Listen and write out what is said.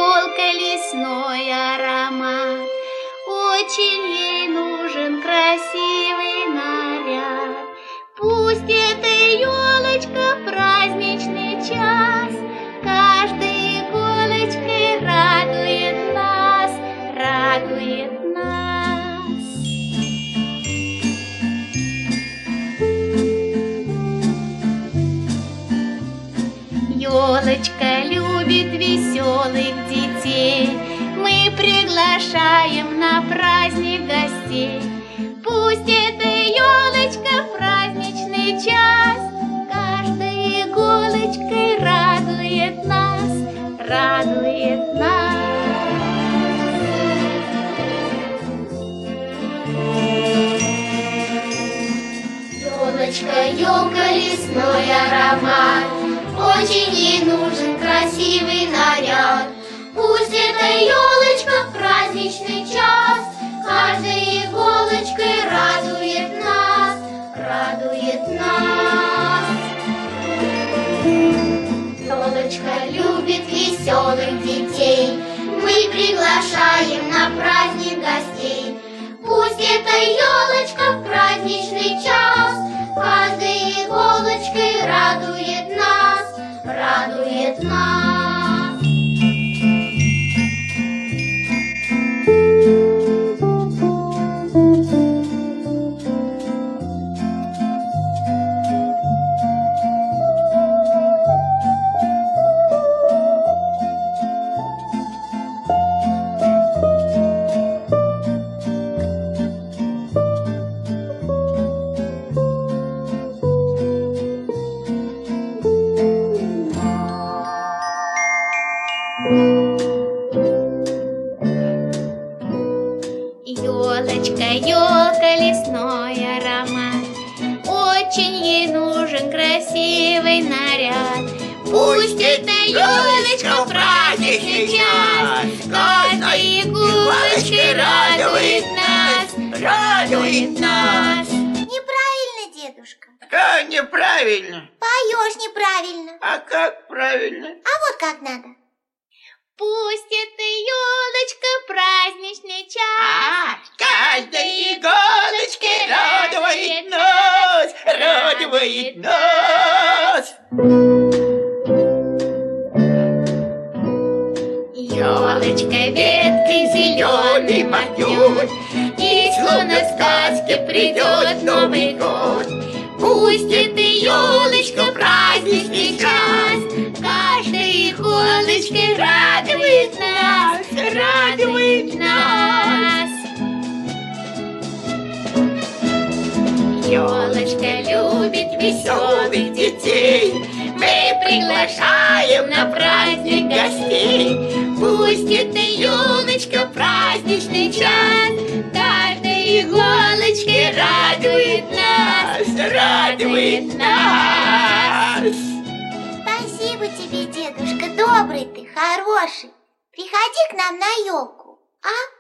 елка лесной аромат. Очень ей нужен красивый наряд. Пусть эта елочка в праздничный час каждой иголочкой радует нас, радует нас. Елочка любит веселых детей, мы приглашаем на праздник гостей. Пусть эта елочка в праздничный час каждой иголочкой радует нас, радует нас. Елочка, елка, лесной аромат, очень ей нужен красивый наряд. Пусть эта елочка в праздничный час каждой иголочкой радует нас, радует нас. Елочка любит веселых детей, мы приглашаем на праздник гостей. Пусть эта елочка в праздничный час каждой иголочкой радует нас, радует нас. Елочка, елка, лесной аромат, очень ей нужен красивый наряд. Пусть эта елочка в праздничный час каждой иголочкой радует нас, радует нас. Неправильно, дедушка. Как неправильно? Поешь неправильно. А как правильно? А вот как надо. Пусть эта елочка в праздничный час каждой иголочкой радует нас, радует нас. Елочка веткой зеленый махнет, и словно в сказке придет Новый год. Пусть эта елочка в праздничный час каждой иголочкой радует нас, радует нас. Елочка любит веселых детей, мы приглашаем на праздник гостей. Пусть эта елочка в праздничный час каждой иголочкой радует нас, радует нас. Спасибо тебе, дедушка, добрый ты, хороший. Приходи к нам на елку, а?